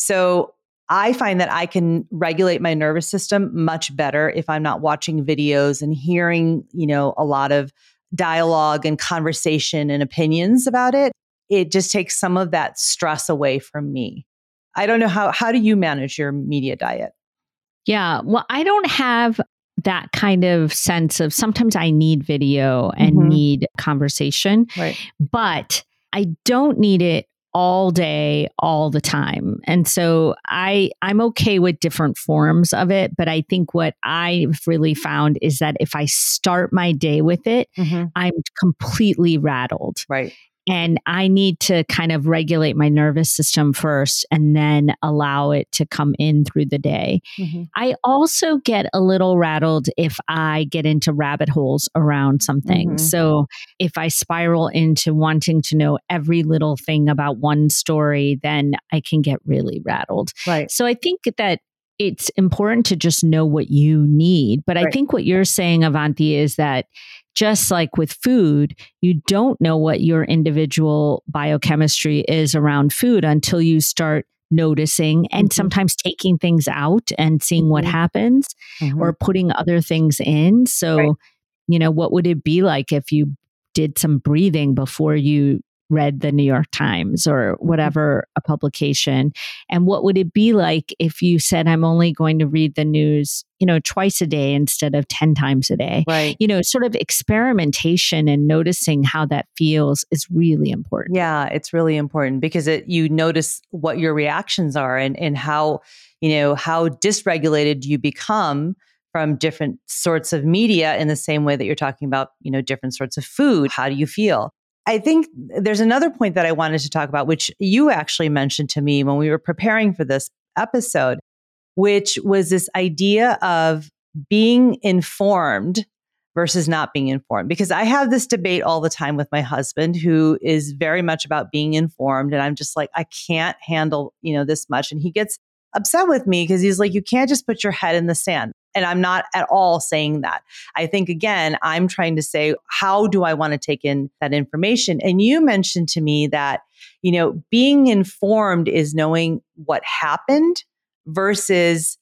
So I find that I can regulate my nervous system much better if I'm not watching videos and hearing, you know, a lot of dialogue and conversation and opinions about it. It just takes some of that stress away from me. I don't know how, how do you manage your media diet? Yeah, well, I don't have that kind of sense of sometimes I need video and mm-hmm. need conversation, right. but I don't need it all day, all the time. And so I, I'm okay with different forms of it. But I think what I've really found is that if I start my day with it, mm-hmm. I'm completely rattled. Right. And I need to kind of regulate my nervous system first and then allow it to come in through the day. Mm-hmm. I also get a little rattled if I get into rabbit holes around something. Mm-hmm. So if I spiral into wanting to know every little thing about one story, then I can get really rattled. Right. So I think that it's important to just know what you need. But right. I think what you're saying, Avanti, is that just like with food, you don't know what your individual biochemistry is around food until you start noticing and mm-hmm. sometimes taking things out and seeing mm-hmm. what happens mm-hmm. or putting other things in. So, right. you know, what would it be like if you did some breathing before you read the New York Times or whatever a publication? And what would it be like if you said, I'm only going to read the news, you know, twice a day instead of ten times a day? Right. You know, sort of experimentation and noticing how that feels is really important. Yeah, it's really important because it, you notice what your reactions are and, and how, you know, how dysregulated you become from different sorts of media in the same way that you're talking about, you know, different sorts of food. How do you feel? I think there's another point that I wanted to talk about, which you actually mentioned to me when we were preparing for this episode, which was this idea of being informed versus not being informed. Because I have this debate all the time with my husband, who is very much about being informed. And I'm just like, I can't handle, you know, this much. And he gets upset with me because he's like, you can't just put your head in the sand. And I'm not at all saying that. I think, again, I'm trying to say, how do I want to take in that information? And you mentioned to me that, you know, being informed is knowing what happened versus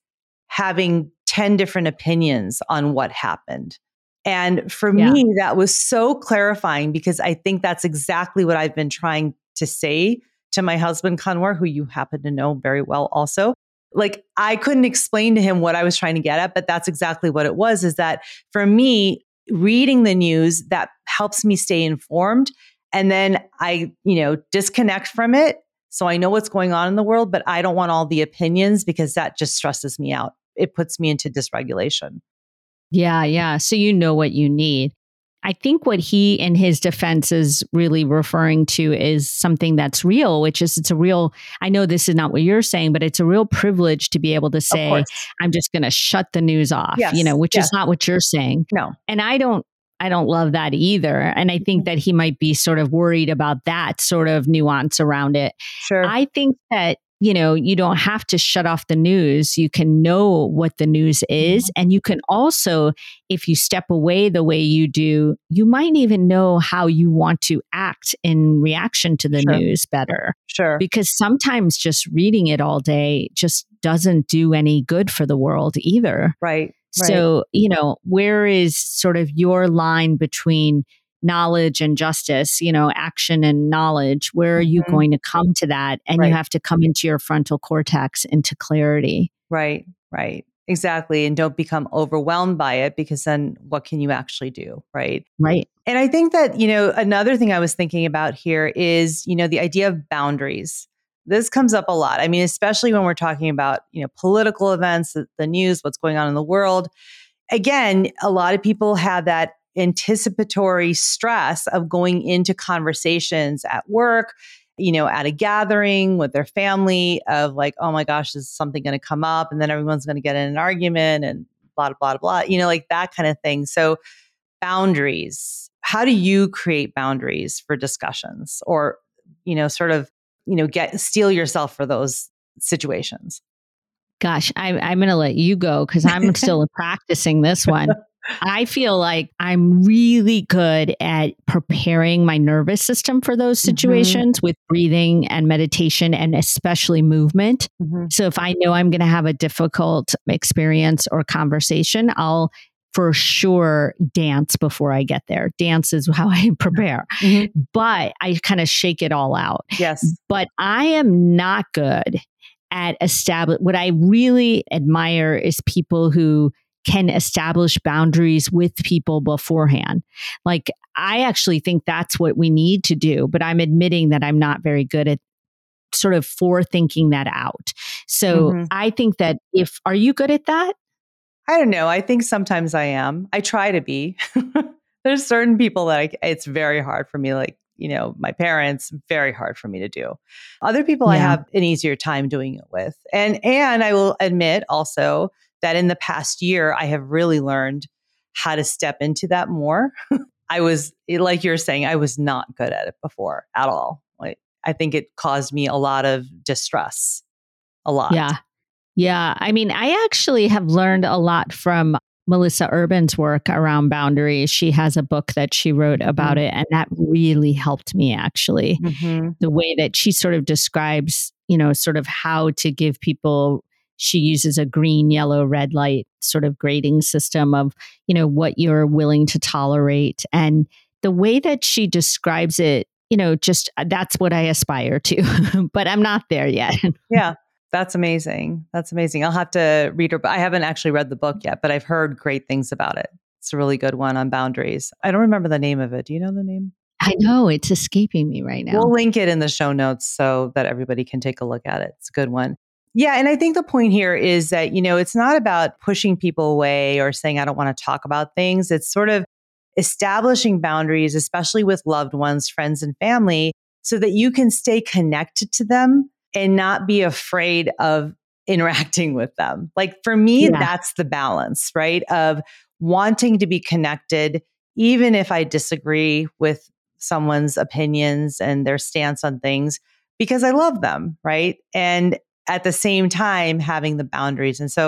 having ten different opinions on what happened. And for Yeah. me, that was so clarifying because I think that's exactly what I've been trying to say to my husband, Kanwar, who you happen to know very well also. Like, I couldn't explain to him what I was trying to get at, but that's exactly what it was, is that for me, reading the news, that helps me stay informed. And then I, you know, disconnect from it. So I know what's going on in the world, but I don't want all the opinions because that just stresses me out. It puts me into dysregulation. Yeah, yeah. So you know what you need. I think what he in his defense is really referring to is something that's real, which is it's a real, I know this is not what you're saying, but it's a real privilege to be able to say, I'm just going to shut the news off, Yes, you know, which yes. is not what you're saying. No. And I don't, I don't love that either. And I think that he might be sort of worried about that sort of nuance around it. Sure. I think that, you know, you don't have to shut off the news. You can know what the news is. Mm-hmm. And you can also, if you step away the way you do, you might even know how you want to act in reaction to the Sure. news better. Sure. Because sometimes just reading it all day just doesn't do any good for the world either. Right. So, you know, where is sort of your line between knowledge and justice, you know, action and knowledge? Where are you Mm-hmm. going to come to that? And Right. you have to come into your frontal cortex, into clarity. Right. Right. Exactly. And don't become overwhelmed by it, because then what can you actually do? Right. Right. And I think that, you know, another thing I was thinking about here is, you know, the idea of boundaries. This comes up a lot. I mean, especially when we're talking about, you know, political events, the, the news, what's going on in the world. Again, a lot of people have that anticipatory stress of going into conversations at work, you know, at a gathering with their family of like, oh my gosh, is something going to come up? And then everyone's going to get in an argument and blah, blah, blah, blah, you know, like that kind of thing. So boundaries, how do you create boundaries for discussions, or, you know, sort of, you know, get, steel yourself for those situations? Gosh, I, I'm going to let you go because I'm still practicing this one. I feel like I'm really good at preparing my nervous system for those situations mm-hmm. with breathing and meditation, and especially movement. Mm-hmm. So if I know I'm going to have a difficult experience or conversation, I'll for sure dance before I get there. Dance is how I prepare. Mm-hmm. But I kind of shake it all out. Yes. But I am not good at establish. What I really admire is people who can establish boundaries with people beforehand. Like, I actually think that's what we need to do, but I'm admitting that I'm not very good at sort of forethinking that out. So mm-hmm. I think that if, are you good at that? I don't know. I think sometimes I am. I try to be. There's certain people that I, it's very hard for me, like, you know, my parents, very hard for me to do. Other people yeah. I have an easier time doing it with. And, and I will admit also that in the past year, I have really learned how to step into that more. I was, like you're saying, I was not good at it before at all. Like, I think it caused me a lot of distress, a lot. Yeah. Yeah. I mean, I actually have learned a lot from Melissa Urban's work around boundaries. She has a book that she wrote about mm-hmm. it, and that really helped me, actually. Mm-hmm. The way that she sort of describes, you know, sort of how to give people, she uses a green, yellow, red light sort of grading system of, you know, what you're willing to tolerate. And the way that she describes it, you know, just that's what I aspire to, but I'm not there yet. Yeah. That's amazing. That's amazing. I'll have to read her, but I haven't actually read the book yet, but I've heard great things about it. It's a really good one on boundaries. I don't remember the name of it. Do you know the name? I know, it's escaping me right now. We'll link it in the show notes so that everybody can take a look at it. It's a good one. Yeah. And I think the point here is that, you know, it's not about pushing people away or saying, I don't want to talk about things. It's sort of establishing boundaries, especially with loved ones, friends, and family, so that you can stay connected to them and not be afraid of interacting with them. Like, for me, yeah. that's the balance, right? Of wanting to be connected, even if I disagree with someone's opinions and their stance on things, because I love them, right? And at the same time, having the boundaries. And so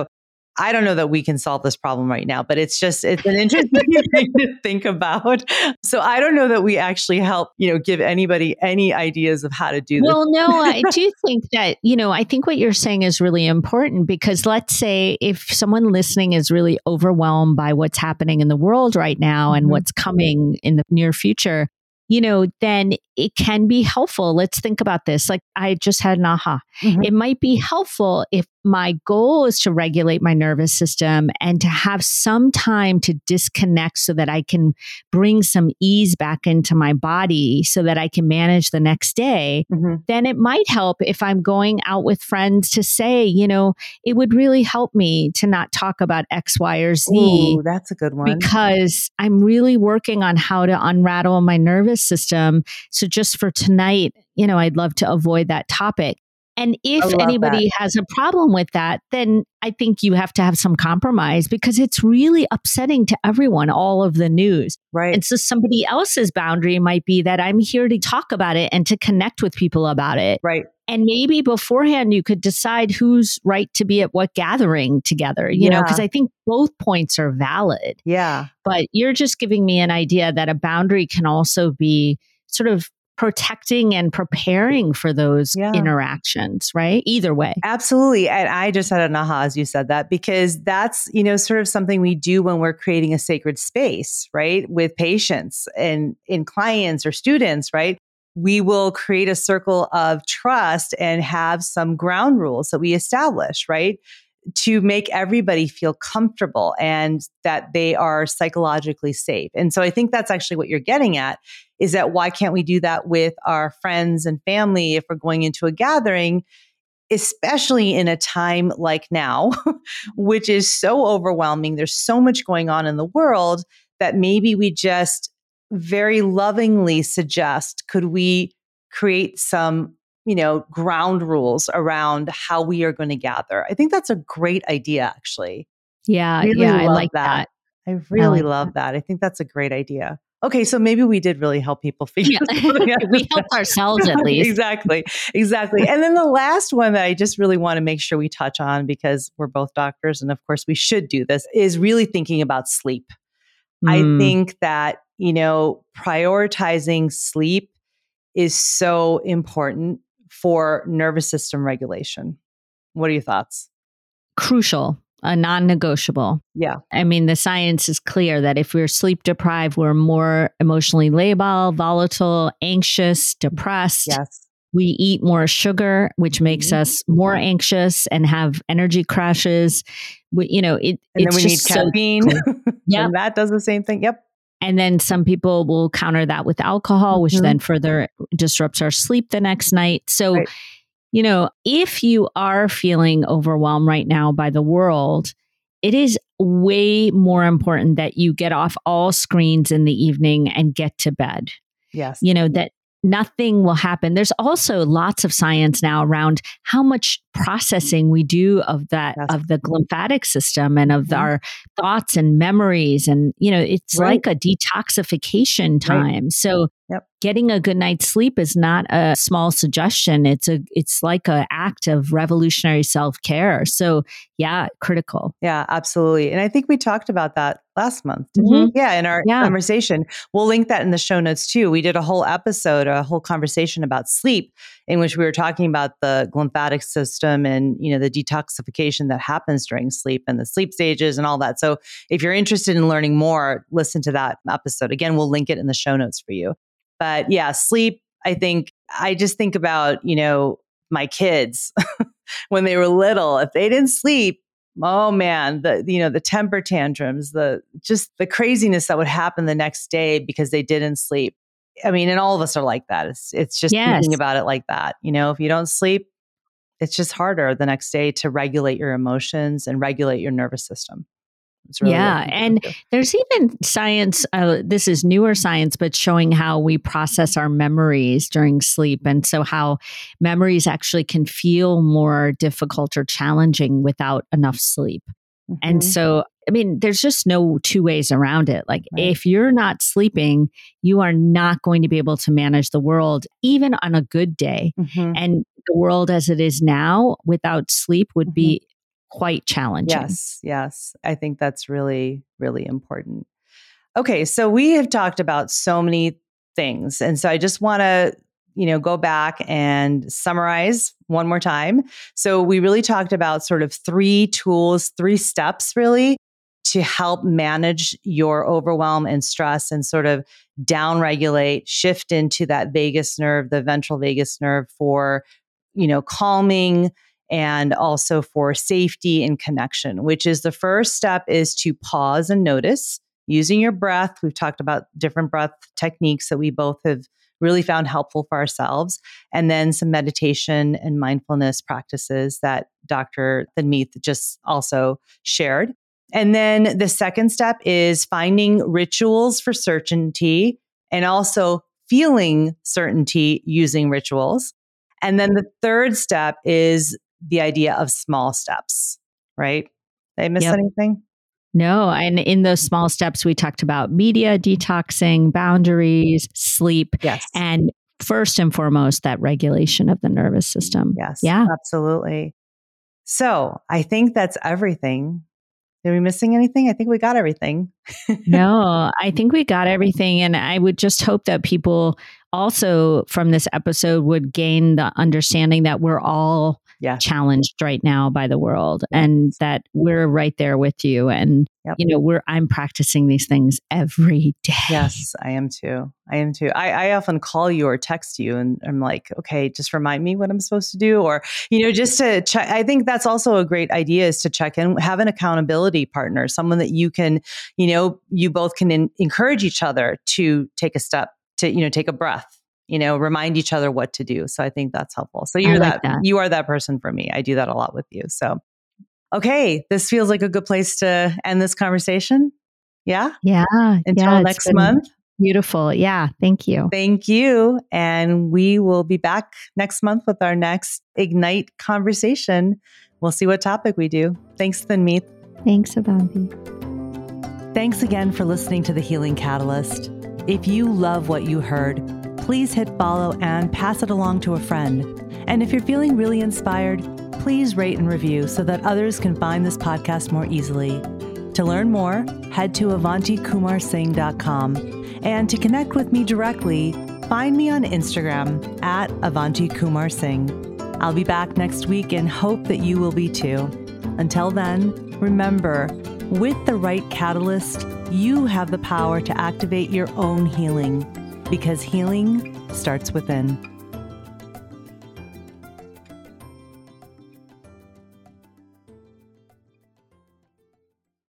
I don't know that we can solve this problem right now, but it's just, it's an interesting thing to think about. So I don't know that we actually help, you know, give anybody any ideas of how to do this. Well, no, I do think that, you know, I think what you're saying is really important because let's say if someone listening is really overwhelmed by what's happening in the world right now and Mhm. what's coming in the near future, you know, then it can be helpful. Let's think about this. Like I just had an aha. Mhm. It might be helpful if my goal is to regulate my nervous system and to have some time to disconnect so that I can bring some ease back into my body so that I can manage the next day. Mhm. Then it might help if I'm going out with friends to say, you know, it would really help me to not talk about X, Y, or Z. Ooh, that's a good one. Because I'm really working on how to unrattle my nervous system. So just for tonight, you know, I'd love to avoid that topic. And if anybody that. has a problem with that, then I think you have to have some compromise because it's really upsetting to everyone, all of the news. Right. And so somebody else's boundary might be that I'm here to talk about it and to connect with people about it. Right. And maybe beforehand you could decide who's right to be at what gathering together, you yeah. know, because I think both points are valid. Yeah. But you're just giving me an idea that a boundary can also be sort of protecting and preparing for those yeah. interactions, right? Either way. Absolutely. And I just had an aha as you said that, because that's, you know, sort of something we do when we're creating a sacred space, right? With patients and in clients or students, right? We will create a circle of trust and have some ground rules that we establish, right? To make everybody feel comfortable and that they are psychologically safe. And so I think that's actually what you're getting at, is that why can't we do that with our friends and family if we're going into a gathering, especially in a time like now, which is so overwhelming. There's so much going on in the world that maybe we just very lovingly suggest, could we create some, you know, ground rules around how we are going to gather? I think that's a great idea, actually. Yeah, really yeah, love I like that. that. I really I like love that. that. I think that's a great idea. Okay, so maybe we did really help people figure yeah. out. We helped ourselves at least. exactly, exactly. And then the last one that I just really want to make sure we touch on, because we're both doctors, and of course we should do this, is really thinking about sleep. Mm. I think that, you know, prioritizing sleep is so important for nervous system regulation. What are your thoughts? Crucial, a non-negotiable. Yeah. I mean, the science is clear that if we're sleep deprived, we're more emotionally labile, volatile, anxious, depressed. Yes. We eat more sugar, which makes mm-hmm. us more anxious and have energy crashes. We, you know, it, and it's then we just need caffeine. So, yeah, and that does the same thing. Yep. And then some people will counter that with alcohol, mm-hmm. which then further disrupts our sleep the next night. So, right. you know, if you are feeling overwhelmed right now by the world, it is way more important that you get off all screens in the evening and get to bed. Yes. You know, that nothing will happen. There's also lots of science now around how much processing we do of that, yes. of the lymphatic system and of mm-hmm. our thoughts and memories. And, you know, it's right. like a detoxification time. Right. So yep. getting a good night's sleep is not a small suggestion. It's a, it's like an act of revolutionary self-care. So yeah, critical. Yeah, absolutely. And I think we talked about that last month. Mm-hmm. Yeah. In our yeah. conversation, we'll link that in the show notes too. We did a whole episode, a whole conversation about sleep in which we were talking about the lymphatic system and, you know, the detoxification that happens during sleep and the sleep stages and all that. So if you're interested in learning more, listen to that episode. Again, we'll link it in the show notes for you. But yeah, sleep, I think, I just think about, you know, my kids when they were little, if they didn't sleep, oh man, the, you know, the temper tantrums, the, just the craziness that would happen the next day because they didn't sleep. I mean, and all of us are like that. It's, it's just yes. thinking about it like that. You know, if you don't sleep, it's just harder the next day to regulate your emotions and regulate your nervous system. Really yeah. And there's even science, uh, this is newer science, but showing how we process our memories during sleep. And so how memories actually can feel more difficult or challenging without enough sleep. Mm-hmm. And so, I mean, there's just no two ways around it. Like right. if you're not sleeping, you are not going to be able to manage the world, even on a good day. Mm-hmm. And the world as it is now without sleep would mm-hmm. be quite challenging. Yes, yes. I think that's really, really important. Okay, so we have talked about so many things. And so I just want to, you know, go back and summarize one more time. So we really talked about sort of three tools, three steps really to help manage your overwhelm and stress and sort of downregulate, shift into that vagus nerve, the ventral vagus nerve for, you know, calming and also for safety and connection, which is the first step is to pause and notice using your breath. We've talked about different breath techniques that we both have really found helpful for ourselves. And then some meditation and mindfulness practices that Doctor Thanmeet just also shared. And then the second step is finding rituals for certainty and also feeling certainty using rituals. And then the third step is the idea of small steps, right? Did I miss Yep. anything? No. And in those small steps, we talked about media detoxing, boundaries, sleep, Yes. and first and foremost, that regulation of the nervous system. Yes. Yeah. Absolutely. So I think that's everything. Are we missing anything? I think we got everything. No, I think we got everything. And I would just hope that people also from this episode would gain the understanding that we're all Yeah. challenged right now by the world Yes. and that we're right there with you. And, Yep. you know, we're, I'm practicing these things every day. Yes, I am too. I am too. I, I often call you or text you and I'm like, okay, just remind me what I'm supposed to do. Or, you know, just to check. I think that's also a great idea is to check in, have an accountability partner, someone that you can, you know, you both can in, encourage each other to take a step, to, you know, take a breath, you know, remind each other what to do. So I think that's helpful. So you're like that, that. you are that person for me. I do that a lot with you. So, okay, this feels like a good place to end this conversation. Yeah. Yeah. Until yeah, it's next been month. Beautiful. Yeah. Thank you. Thank you. And we will be back next month with our next Ignite conversation. We'll see what topic we do. Thanks, Thanmeet. Thanks, Avanti. Thanks again for listening to The Healing Catalyst. If you love what you heard, please hit follow and pass it along to a friend. And if you're feeling really inspired, please rate and review so that others can find this podcast more easily. To learn more, head to avanti kumar singh dot com. And to connect with me directly, find me on Instagram at avanti kumar singh. I'll be back next week and hope that you will be too. Until then, remember, with the right catalyst, you have the power to activate your own healing, because healing starts within.